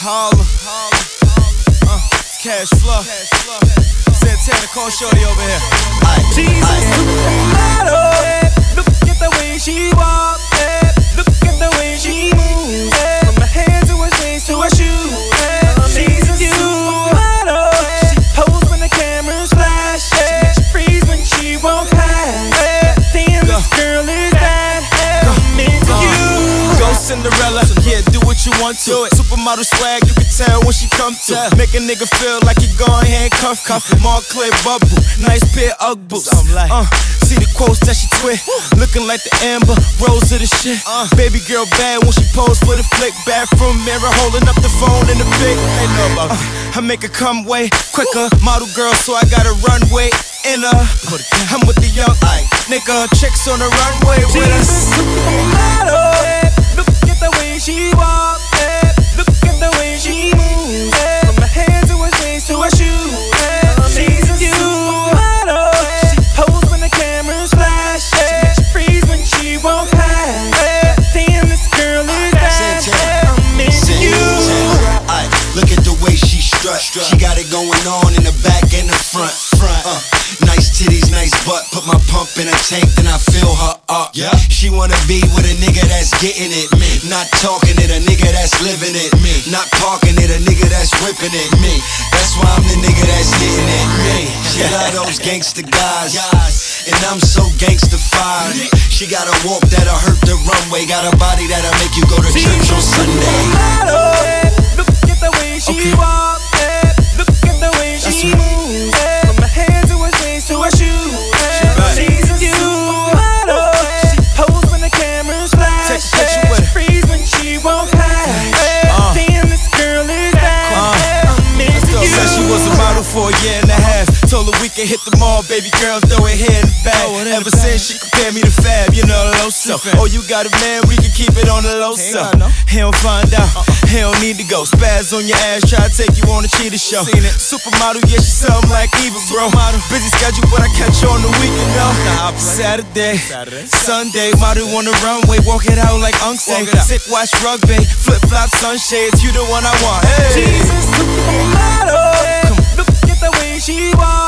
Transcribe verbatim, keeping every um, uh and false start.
Harlem. Uh, Cash Flow. Santana, call shorty over here. She's a supermodel. Look at the way she walks. Look at the way she moves. From her head to her jeans to her shoes. She's a supermodel. She poses when the cameras flash. She freeze when she walks past. Damn, this girl is bad. I'm into you. Go Cinderella, yeah, do what you want to. Supermodel swag, you can tell when she come to. Make a nigga feel like he going handcuff. Montclair bubble, nice pair of Ugg boots. Uh, see the quotes that she twit, looking like the Amber Rose of the shit. Uh, baby girl bad when she pose for the flick. Bathroom mirror holding up the phone in the pic. They know about uh, I make her come way quicker. Model girl, so I got a runway in her. I'm with the young Ike, nigga. Chicks on the runway with us. She's a supermodel. Look at the way she walks. Look at the way she moves. From her head to her jeans to her shoes. She's a supermodel. She poses when the cameras flash. She freeze when she walks past. Damn, this girl is bad. I'm into you. Aight, look at the way she strut. She got it going on in the back and the front. Front. Uh, nice titties, nice butt. Put my pump in a tank, then I fill her up. Yeah. She wanna be with a nigga that's getting it. Me. Not talking it, a nigga that's living it. Me. Not parking it, a nigga that's whipping it. Me. That's why I'm the nigga that's hitting it. Me. She love those gangster guys, and I'm so gangsta-fied. She got a walk that'll hurt the runway. Got a body that'll make you go to church on Sunday. Look at the way she Okay. walks. Look at the way she moves. From her head to her jeans to her shoes. She's a supermodel. She poses when the cameras flash. Take a picture with her. She freeze when she walks past. Damn, this girl is bad. I'm into Girl you. said she was a model for a year and a half. Told her we can hit the mall, baby girl, throw it here in the bag. Ever since she compared me to Fab, you know the low so. Oh, you got a man, we can keep it on the low so. He don't find out, he don't need to go. Spaz on your ass, try to take you on a cheetah show. Supermodel, yeah, she something like Eva, bro. Busy schedule, but I catch you on the weekend, though. Saturday, Sunday, model on the runway, walk it out like Unc say. Sit, watch rugby, flip flop sunshades, you the one I want. Hey. She's a supermodel. Look at the way she walks.